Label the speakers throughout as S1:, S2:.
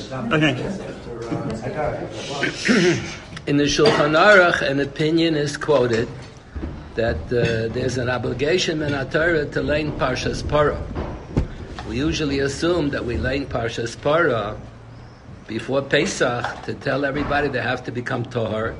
S1: Okay. In the Shulchan Aruch, an opinion is quoted that there's an obligation in our Torah to learn Parshas Parah. We usually assume that we learn Parshas Parah before Pesach to tell everybody they have to become Tohar.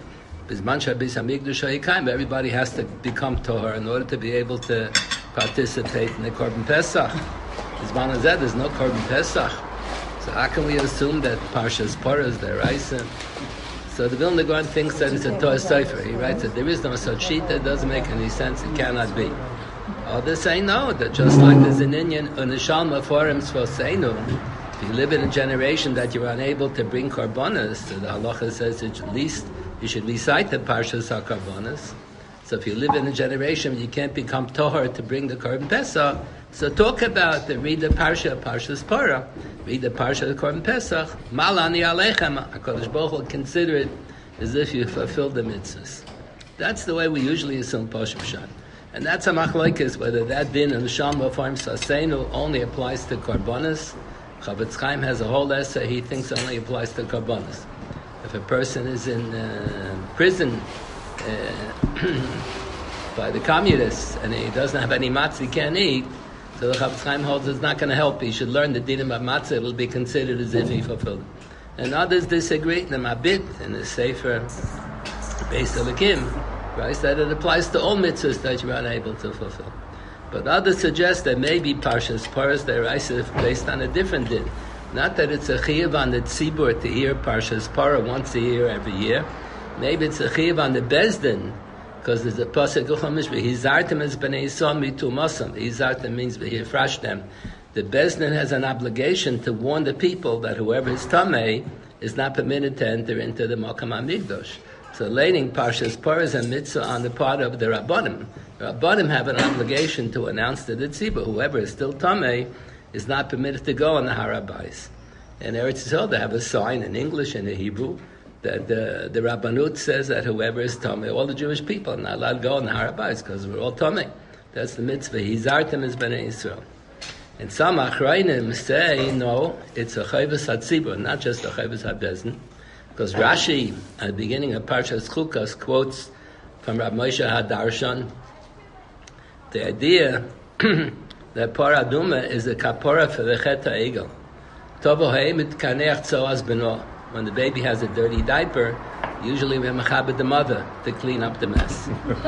S1: Everybody has to become Tohar in order to be able to participate in the Korban Pesach. There's no Korban Pesach. So how can we assume that Parshas Parah is the Raisa? So the Vilna Gaon thinks that it's a Torah Sefer. He writes that there is no such sheet. That doesn't make any sense. It cannot be. Others say no, that just like there's an Inyan, Unishal Maforim Sfoseinu, if you live in a generation that you're unable to bring Karbonas, so the halacha says at least you should recite the Parshas HaKarbonas. So if you live in a generation you can't become Tohar to bring the Korban Pesach, so talk about read the Parshas Parah, read the Parsha of the Korban Pesach, Malani Aleichem, HaKadosh Baruch Hu consider it as if you fulfilled the mitzvahs. That's the way we usually assume Pashup Pshat. And that's a machlokes, whether that din in the Shalom Form Saseinu only applies to Karbonas. Chavetz Chaim has a whole essay, he thinks it only applies to Karbonas. If a person is in prison by the communists and he doesn't have any matzah he can't eat, so the Chavetz Chaim holds it's not going to help. He should learn the dinim of matzah, it will be considered as if he fulfilled it. And others disagree. The Mabit in the Sefer Beis Elokim writes that it applies to all mitzvahs that you are unable to fulfill. But others suggest that maybe Parshas Parah Deraisa based on a different din. Not that it's a chiyuv on the tzibur to hear Parshas Parah once a year, every year. Maybe it's a chiyuv on the bezdin, because there's a pasuk Chumash v'hizartem es bnei Yisrael mitu masam. Hizartem means v'hifrash them. The bezdin has an obligation to warn the people that whoever is tamei is not permitted to enter into the Makam HaMikdash. So learning Parshas Parah is a mitzvah on the part of the Rabbanim. The Rabbanim have an obligation to announce to the tzibur, whoever is still tamei is not permitted to go on the Har HaBayis. In Eretz Yisrael, they have a sign in English and in Hebrew that the Rabbanut says that whoever is tamei, all the Jewish people are not allowed to go on the Har HaBayis because we're all tamei. That's the mitzvah. Hizartem es bnei Yisrael. And some achrayim say, no, it's a chayvus hatzibur, not just a chayvus habezdin. Because Rashi, at the beginning of Parshas Chukas, quotes from Rav Moshe HaDarshan the idea that Parah Aduma is a kapora for the Chet HaEgel. Tovo ha'emet kaneach tzoas beno. When the baby has a dirty diaper, usually we mechabed the mother to clean up the mess.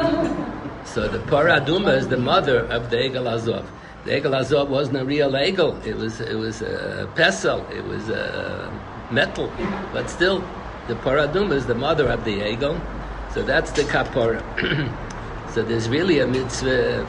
S1: So the Parah Aduma is the mother of the Egel Azov. The Egel Azov wasn't a real Egel. It was a pesel. It was a metal. But still, the Parah Aduma is the mother of the Egel. So that's the kapora. So there's really a mitzvah.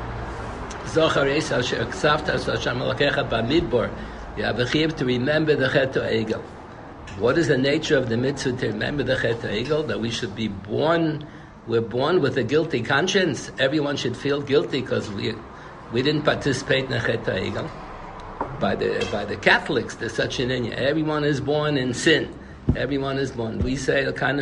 S1: Zochar es asher ksavta es Hashem Elokecha b'midbar. You have a chiyuv to remember the Chet HaEgel. What is the nature of the mitzvah to remember the Chet HaEgel? That we should be born. We're born with a guilty conscience. Everyone should feel guilty because we didn't participate in the Chet HaEgel. By the Catholics, there's such an inyan. Everyone is born in sin. Everyone is born. We say we're born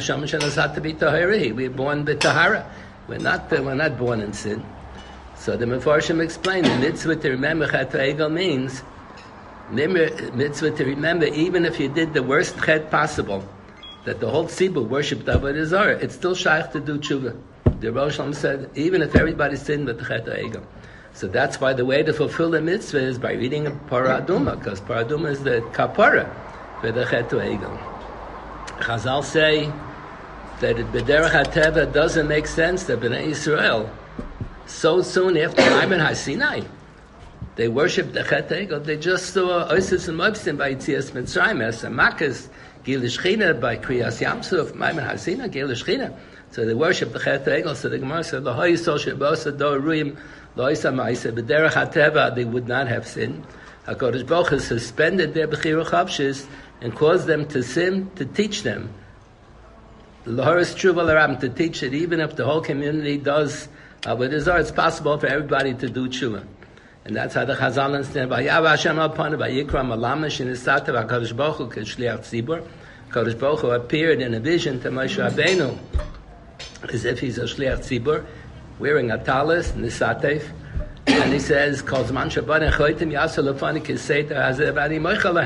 S1: b'tahara. We're not born in sin. So the Mefarshim explained the mitzvah to remember Chet HaEgel means mitzvah to remember even if you did the worst chet possible, that the whole tzibur worshipped Avodah Zarah, it's still shaykh to do tshuva. The Rosh Hashanah said even if everybody sinned with the Chet HaEgel. So that's why the way to fulfill the mitzvah is by reading a Parah Aduma, because Parah Aduma is the kapara for the Chet HaEgel. Chazal say that B'derech HaTeva doesn't make sense that Bnei Yisrael, so soon after Maimon HaSinai, they worshipped the Chet HaEgel. They just saw Oisis and Mobsin by Yitzias Mitzrayim, as a Makas, Gil Shechina by Kriyas Yamsuf, Maimon HaSinai, Gil Shechina. So they worshipped the Chet HaEgel. So the Gemara said, L'hoi Yisol Shebosa Do Ruim Loisa Ma'isa, B'derech HaTeva, they would not have sinned. HaKadosh Baruch Hu suspended their Bechira Chavshis and caused them to sin, to teach them. L'horis Tshuva L'ram, to teach that even if the whole community does Avodah Zarah, it's possible for everybody to do Tshuva. And that's how the Chazal understand. Vayav Hashem Alpana, Vayikra Malamish, in the Sata, HaKadosh Baruch Hu, K'shliach Tzibur. HaKadosh Baruch Hu appeared in a vision to Moshe Rabbeinu, as if he's a Shliach Tzibur, wearing a talis, Nisatef, and he says, "Kol zman shaban choitim yasel lefani kiseta hazeh v'ani moichel lahem."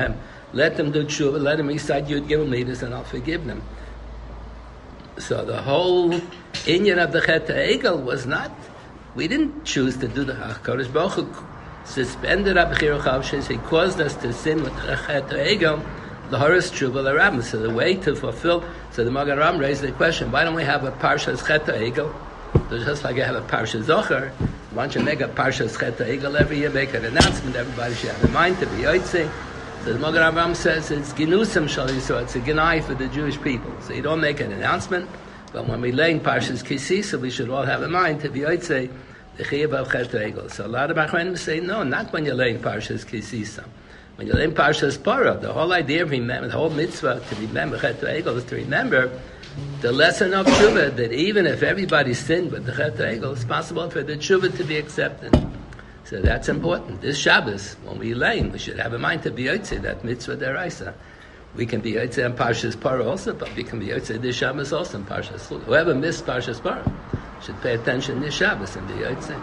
S1: let them do tshuva, let them recite Yud Gimel Midas, and I'll forgive them. So the whole inyan of the Chet HaEgel was not, we didn't choose to do the HaKadosh Baruch Hu suspended Abchir Chavshes, he caused us to sin with the Chet HaEgel, the Horace Tshuva L'Ram. So the way to fulfill, so the Magen Ram raised the question, why don't we have a Parshas Chet HaEgel? Just like I have a Parshas Zohar, why don't you make a Parshas Chet HaEgel every year, make an announcement, everybody should have in mind to be Yotzei. So the Magen Ram says it's Ginusam Shal Yisrael, it's a Ginai for the Jewish people. So you don't make an announcement, but when we lay in Parshas Kisisa, we should all have in mind to be Yotzei, the Chiyuv of Chet HaEgel. So a lot of Achronim say, no, not when you're laying Parshas Kisisa. When you're laying Parshas Parah, the whole idea of remember, the whole mitzvah to remember Chet HaEgel is to remember the lesson of Tshuva, that even if everybody sinned with the Chet HaEgel, it's possible for the Tshuva to be accepted. So that's important. This Shabbos, when we lay, we should have in mind to be Yotzei, that mitzvah deraisa. We can be Yotzei on Parshas Parah also, but we can be Yotzei this Shabbos also in Parshas Chulin. Whoever missed Parshas Parah should pay attention this Shabbos and be Yotzei.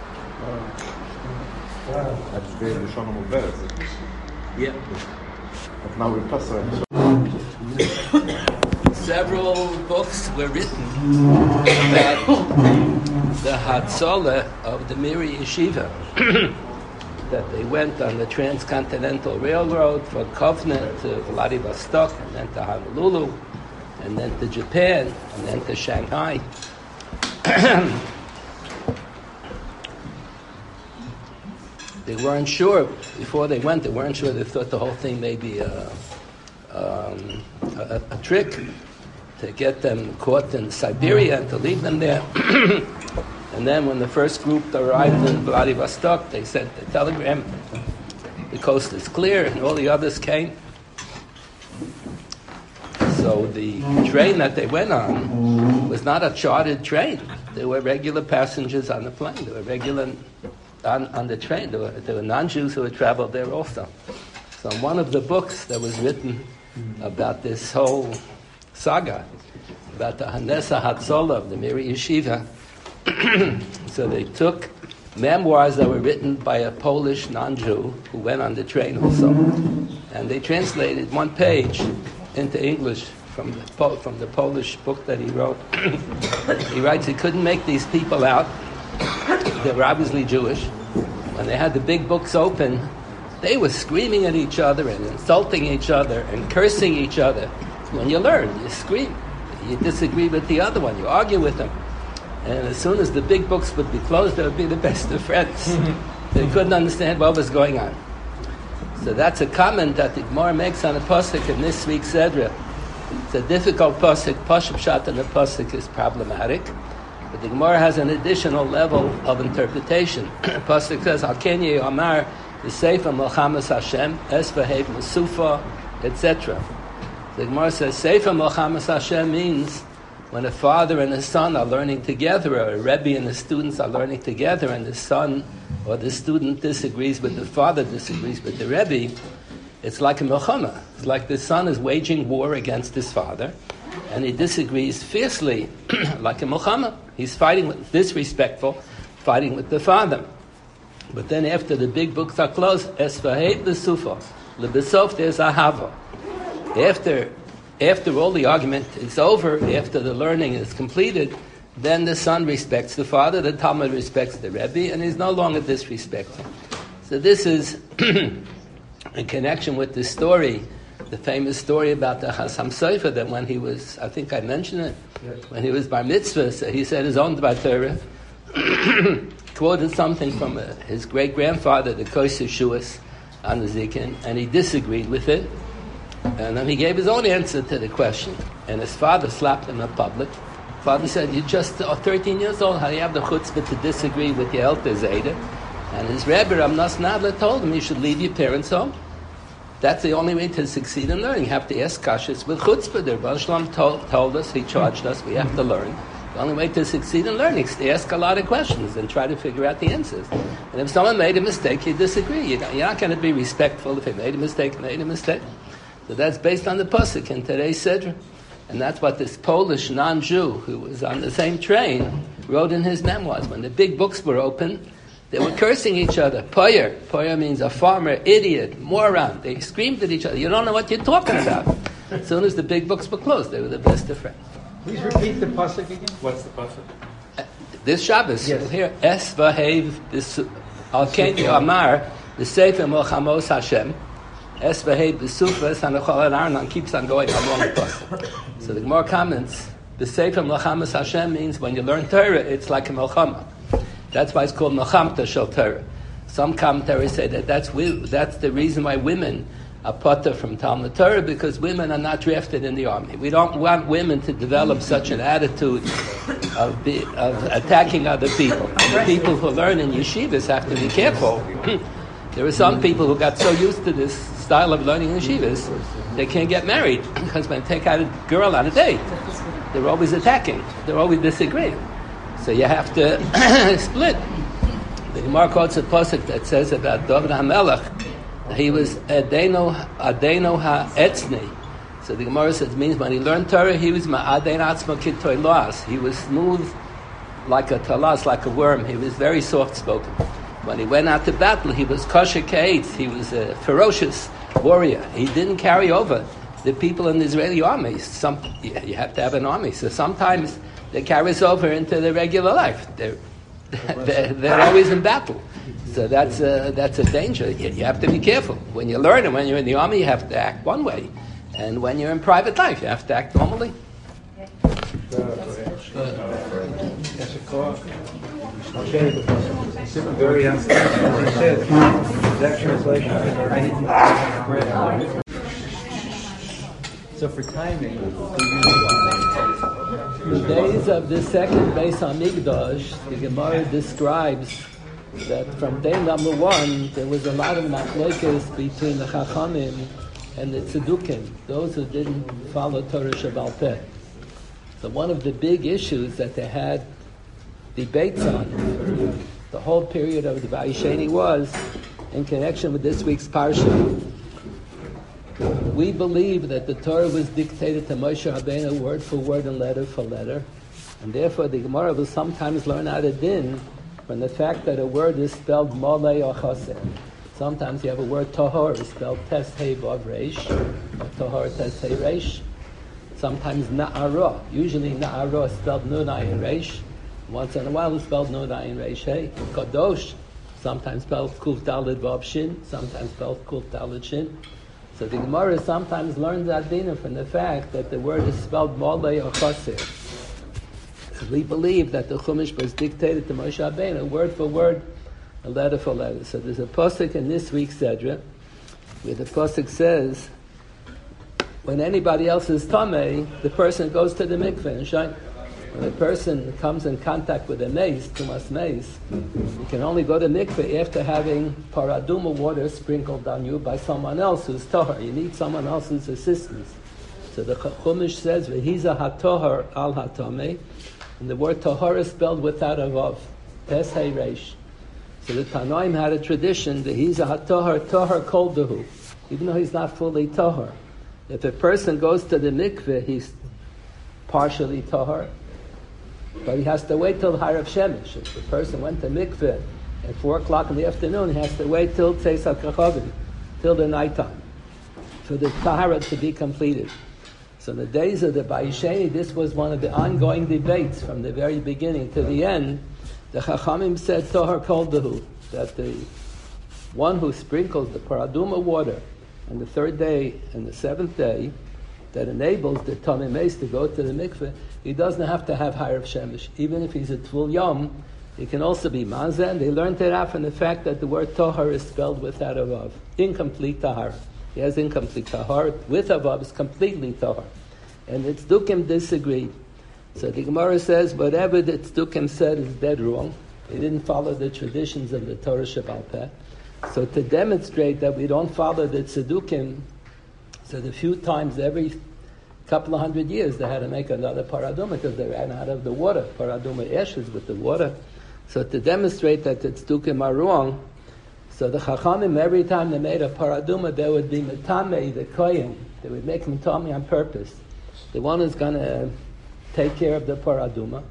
S1: Yeah.
S2: But now we're passing.
S1: Several books were written about the Hatzalah of the Miri Yeshiva. That they went on the Transcontinental Railroad from Kovna to Vladivostok, and then to Honolulu, and then to Japan, and then to Shanghai. They weren't sure, before they went, they weren't sure. They thought the whole thing may be a trick to get them caught in Siberia and to leave them there. And then when the first group arrived in Vladivostok, they sent a telegram, the coast is clear, and all the others came. So the train that they went on was not a chartered train. There were regular passengers on the plane. There were regular on the train. There were non-Jews who had traveled there also. So in one of the books that was written about this whole saga, about the Hanessa Hatzalah of the Miri Yeshiva, so they took memoirs that were written by a Polish non-Jew who went on the train also, and they translated one page into English from the Polish book that he wrote. He writes he couldn't make these people out. They were obviously Jewish. When they had the big books open, they were screaming at each other and insulting each other and cursing each other. When you learn, you scream. You disagree with the other one. You argue with them. And as soon as the big books would be closed, they would be the best of friends. They couldn't understand what was going on. So that's a comment that the Gemara makes on a pasuk in this week's Sedra. It's a difficult pasuk. Pashup Pshat in the pasuk is problematic. But the Gemara has an additional level of interpretation. Pasuk says, Al-Kenye Amar, the Sefer Melchamas Hashem, Esvahev Musufa, etc. The Gemara says, Sefer Melchamas Hashem means when a father and a son are learning together, or a Rebbe and the students are learning together, and the son or the student disagrees with the father, disagrees with the Rebbe, it's like a Melchama. It's like the son is waging war against his father, and he disagrees fiercely, like a Melchama. He's fighting with disrespectful, fighting with the father. But then after the big books are closed, Esvahet l'sufa, l'besof there's ahava. After all the argument is over, after the learning is completed, then the son respects the father, the Talmud respects the Rebbe, and he's no longer disrespectful. So this is in connection with the story, the famous story about the Chassam Sofer, that when he was, I think I mentioned it, when he was bar mitzvah, so he said his own Dvar Torah, quoted something from his great-grandfather, the Kos Yeshuas, on the Zikin, and he disagreed with it. And then he gave his own answer to the question. And his father slapped him in public. Father said, you're just 13 years old. How do you have the chutzpah to disagree with your elder Zayda? And his Rebbe, Rav Nosson Adler, told him you should leave your parents home. That's the only way to succeed in learning. You have to ask kashas with chutzpah. The Rebbe Shalom told us, he charged us, we have to learn. The only way to succeed in learning is to ask a lot of questions and try to figure out the answers. And if someone made a mistake, you disagree. You're not going to be respectful. If he made a mistake. So that's based on the pasuk in today's Sedra. And that's what this Polish non-Jew who was on the same train wrote in his memoirs. When the big books were open, They were cursing each other. Poyer. Poyer means a farmer, idiot, moron. They screamed at each other. You don't know what you're talking about. As soon as the big books were closed, they were the best of friends.
S3: Please repeat the pasuk again.
S2: What's the pasuk?
S1: This Shabbos,
S3: yes.
S1: We'll hear Es Vahev Al-Ken Amar the Sefer Melchamos Hashem Es Vahev B'Sufas Hanachol Arnon keeps on going along the pasuk. So the Gemara comments the Sefer Melchamos Hashem means when you learn Torah, it's like a Melchama. That's why it's called Melchamta Shel Torah. Some commentaries say that that's the reason why women are potter from Talmud Torah, because women are not drafted in the army. We don't want women to develop such an attitude of attacking other people. And the people who learn in yeshivas have to be careful. There are some people who got so used to this style of learning in yeshivas, they can't get married, because when they take out a girl on a date, they're always attacking. They're always disagreeing. So you have to split. The Gemara quotes a pasuk that says about David HaMelech, he was Adeno ha'etzni. So the Gemara says it means when he learned Torah, he was ma'aden atzma kitoy loas. He was smooth like a talas, like a worm. He was very soft-spoken. When he went out to battle, he was kosher k'eitz. He was a ferocious warrior. He didn't carry over the people in the Israeli army. You have to have an army. So sometimes they carry us over into the regular life. They're always in battle. So that's a danger. You have to be careful. When you learn and when you're in the army, you have to act one way. And when you're in private life, you have to act normally.
S3: Very that translation. So for timing,
S1: the days of the second Beis Hamikdash, the Gemara describes that from day number 1, there was a lot of machlokes between the Chachamim and the Tzedukim, those who didn't follow Torah Shebaal Peh. So one of the big issues that they had debates on the whole period of the Vayisheni was in connection with this week's Parsha. We believe that the Torah was dictated to Moshe Rabbeinu word for word and letter for letter, and therefore the Gemara will sometimes learn out of din from the fact that a word is spelled Molei or Choseh. Sometimes you have a word Tahor is spelled Tes Hei Vav Reish, or Tahor Tes Hei Reish. Sometimes Na'ara, usually Na'ara is spelled Nun Ayin Reish. Once in a while it's spelled Nun Ayin Reish Hei. Kadosh, sometimes spelled Kuf Daled Vav Shin, sometimes spelled Kuf Daled Shin. So the Gemara sometimes learns that din from the fact that the word is spelled Molei or Choseh. We believe that the Chumash was dictated to Moshe Rabbeinu, word for word, and letter for letter. So there's a pasuk in this week's Sedra, where the pasuk says, when anybody else is tamei, the person goes to the mikveh and shine. When a person comes in contact with a mace, tumas mace, you can only go to mikveh after having paraduma water sprinkled on you by someone else who's tahor. You need someone else's assistance. So the Chumash says, "V'hiza hatohar al hatamei," and the word tahor is spelled without a vav, tes hey reish. So the Tanoim had a tradition that he's a hatohar tahor kol dehu, even though he's not fully tahor. If a person goes to the mikveh, he's partially tahor, but he has to wait till Harav Shemesh. If the person went to mikveh at 4 o'clock in the afternoon, he has to wait till Tzeis HaKachavim, till the nighttime, for the tahara to be completed. So in the days of the Vayisheni, this was one of the ongoing debates from the very beginning to the end. The Chachamim said, Tohar Kol Dehu, that the one who sprinkles the paraduma water on the 3rd day and the 7th day, that enables the Tamei Meis to go to the mikveh, he doesn't have to have Harav Shemesh. Even if he's a Tvul Yom, he can also be Mazeh, and they learned it out from the fact that the word Tohar is spelled without a Vav. Incomplete Tahar. He has incomplete Tahar. With a Vav is completely Tahar. And the Tzdukim disagreed. So the Gemara says, whatever the Tzdukim said is dead wrong. They didn't follow the traditions of the Torah Shebaal Peh. So to demonstrate that we don't follow the Tzdukim, so the few times every couple of 100 years they had to make another paraduma because they ran out of the water. Paraduma ashes with the water. So to demonstrate that the Tzdukim are wrong, so the Chachamim, every time they made a paraduma, they would be metamei, the kohen. They would make metamei on purpose. The one who's going to take care of the paraduma.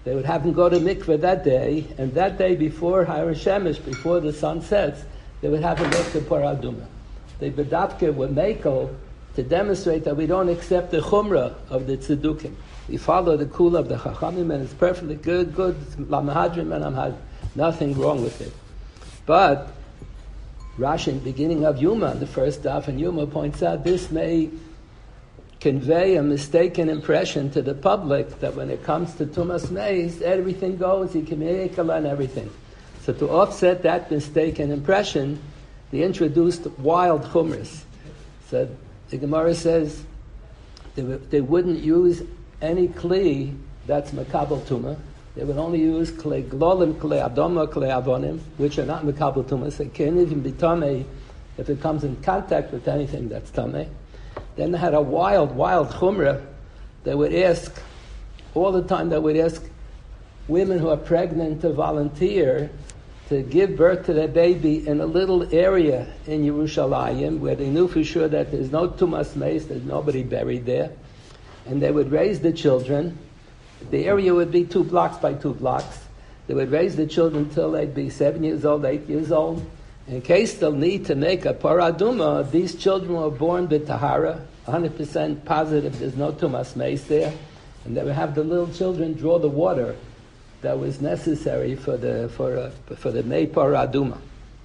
S1: They would have him go to mikveh that day, and that day before Har Shemesh, before the sun sets, they would have him make the Parah Adumah. They bedapke with Mekel to demonstrate that we don't accept the chumrah of the tzedukim. We follow the kula of the chachamim, and it's perfectly good lamahadrim and amhad, nothing wrong with it. But Rashi, in the beginning of Yuma, the first daf in Yuma, points out this may convey a mistaken impression to the public that when it comes to Tumas Meis, everything goes, you can make and everything. So to offset that mistaken impression, they introduced wild chumras. So the Gemara says they wouldn't use any kli that's makabel tuma. They would only use klei glolim, klei adoma, klei avonim, which are not makabel tuma. So it can't even be tamei if it comes in contact with anything that's tamei. Then they had a wild chumrah. They would ask, all the time they would ask women who are pregnant to volunteer to give birth to their baby in a little area in Yerushalayim where they knew for sure that there's no tumas meis, there's nobody buried there. And they would raise the children. The area would be 2 blocks by 2 blocks. They would raise the children till they'd be 7 years old, 8 years old. In case they'll need to make a paraduma, these children were born with tahara, 100% positive there's no tumas meis there, and they would have the little children draw the water that was necessary for the mei paraduma.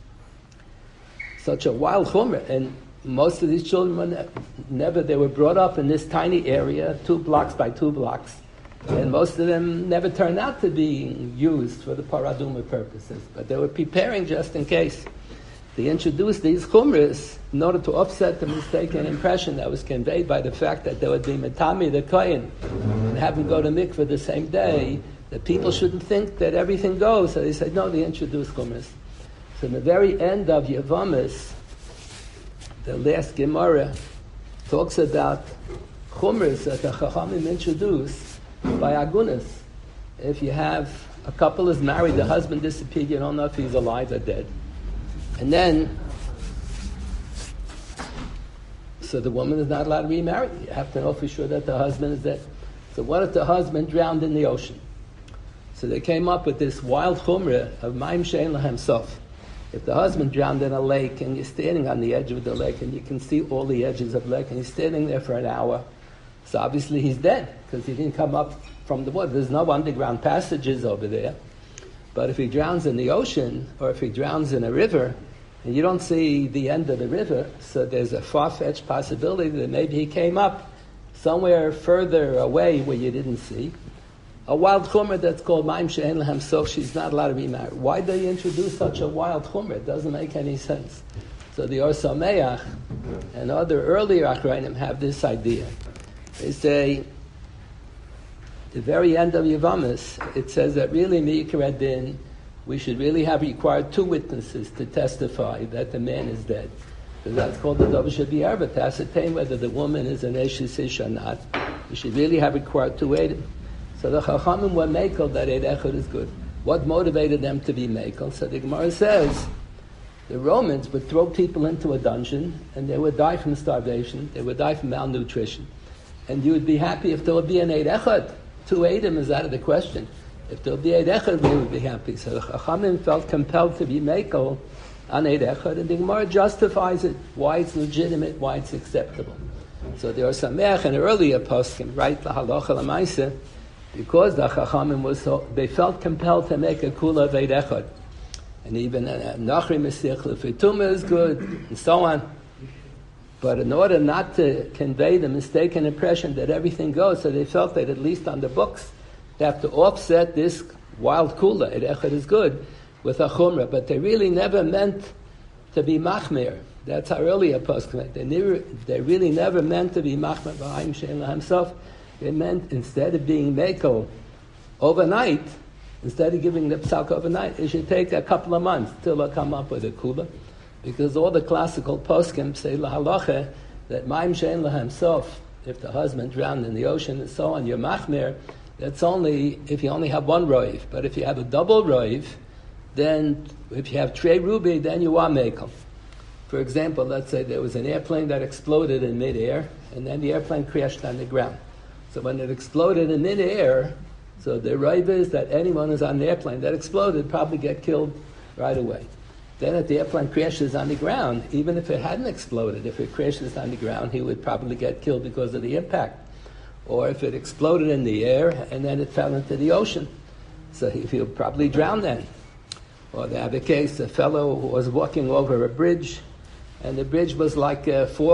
S1: Such a wild chumrah, and most of these children were they were brought up in this tiny area, 2 blocks by 2 blocks, and most of them never turned out to be used for the paraduma purposes, but they were preparing just in case. They introduced these chumras in order to offset the mistaken impression that was conveyed by the fact that there would be metami the kohen and have him go to mikveh the same day, that people shouldn't think that everything goes. So they said, no, they introduced chumras. So in the very end of Yevamos, the last Gemara talks about chumras that the Chachamim introduced by agunas. If you have a couple is married, the husband disappeared, you don't know if he's alive or dead. And then, so the woman is not allowed to remarry. You have to know for sure that the husband is dead. So what if the husband drowned in the ocean? So they came up with this wild chumrah of ma'im she'en lahem sof. If the husband drowned in a lake and you're standing on the edge of the lake and you can see all the edges of the lake and he's standing there for an hour, so obviously he's dead because he didn't come up from the water. There's no underground passages over there. But if he drowns in the ocean or if he drowns in a river and you don't see the end of the river, so there's a far-fetched possibility that maybe he came up somewhere further away where you didn't see. A wild chumrah that's called ma'im she'en lahem sof, she's not allowed to be married. Why do you introduce such a wild chumrah? It doesn't make any sense. So the Or Sameach and other earlier Achrayim have this idea. They say, the very end of Yevamos, it says that really Me'ikar Adin, we should really have required 2 witnesses to testify that the man is dead. Because that's called the Davar Shebi'arba, to ascertain whether the woman is an Eshes Ish or not. We should really have required 2 Eidim. So the Chachamim were Mekel that Eid Echad is good. What motivated them to be Mekel? So the Gemara says, the Romans would throw people into a dungeon and they would die from starvation, they would die from malnutrition. And you would be happy if there would be an Eid Echad. 2 Eidim is out of the question. If there would be Eid Echad, we would be happy. So the Chachamim felt compelled to be Mekel on Eid Echad, and the Gemara justifies it, why it's legitimate, why it's acceptable. So there are Sameach and earlier poskim, right, la halacha l'maaseh, because the Chachamim they felt compelled to make a kula of Eid Echad. And even Nachri Mesich Lefituma is good, and so on. But in order not to convey the mistaken impression that everything goes, so they felt that at least on the books, they have to offset this wild kula, Eid Echad is good, with a chumrah. But they really never meant to be machmir. That's our earlier poskim. They really never meant to be machmir b'ma'im she'en lahem sof. They meant instead of being mekel overnight, instead of giving the psak overnight, it should take a couple of months till they come up with a kula. Because all the classical poskim say la halacha that ma'im she'en lahem sof, if the husband drowned in the ocean and so on, you're machmir. That's only if you only have 1 roiv. But if you have a double roiv, then if you have trei ruby, then you are mekel. For example, let's say there was an airplane that exploded in midair, and then the airplane crashed on the ground. So when it exploded in midair, So the raiva is that anyone who's on the airplane that exploded probably get killed right away. Then if the airplane crashes on the ground, even if it hadn't exploded, if it crashes on the ground, he would probably get killed because of the impact. Or if it exploded in the air and then it fell into the ocean, so he'll probably drown then. Or they have a case, a fellow who was walking over a bridge, and the bridge was like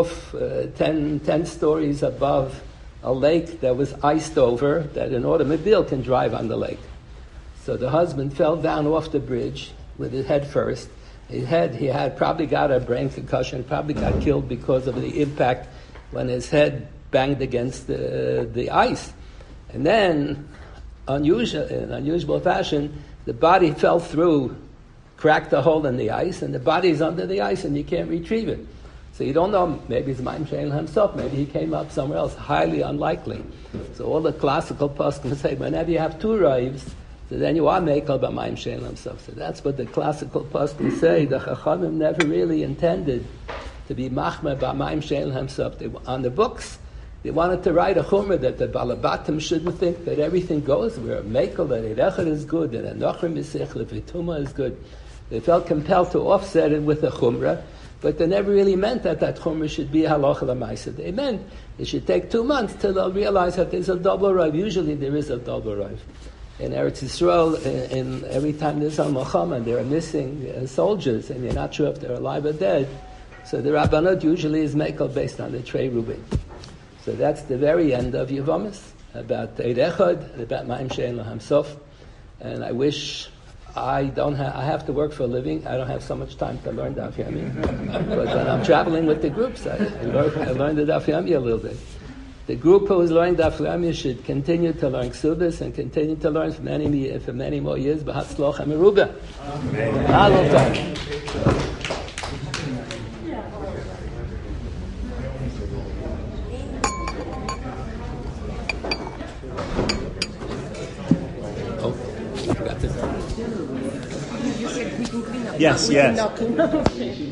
S1: 10 stories above a lake that was iced over, that an automobile can drive on the lake. So the husband fell down off the bridge with his head first. He had probably got a brain concussion, probably got killed because of the impact when his head banged against the ice. And then, in unusual fashion, the body fell through, cracked a hole in the ice, and the body's under the ice and you can't retrieve it. So you don't know, maybe it's Maim Shein himself, maybe he came up somewhere else, highly unlikely. So all the classical poskim say, whenever you have two raivs, so then you are mekel b'Maim Shein himself. So that's what the classical poskim say. The Chachamim never really intended to be machmer b'Maim Shein himself. On the books, they wanted to write a chumrah that the balabatim shouldn't think that everything goes. We're a mekel, that Eirechad is good, that a Nochrim Yisich, Levituma is good. They felt compelled to offset it with a chumrah, but they never really meant that chumrah should be halacha l'maisa. They meant it should take 2 months till they'll realize that there's a double rive. Usually there is a double rive. In Eretz Yisrael, in every time there's a milchama, there are missing soldiers, and you're not sure if they're alive or dead. So the Rabbanot usually is mekel based on the Trei Rubin. So that's the very end of Yevamis, about Eid Echad, about Maim Shein Lahamsof. And I wish I have to work for a living. I don't have so much time to learn Daf Yomi. But when I'm traveling with the groups, I learned the Daf Yomi a little bit. The group who is learning Daf Yomi should continue to learn Ksubis and continue to learn for many more years. B'Hatzloch HaMeruba. Amen.
S4: Yes.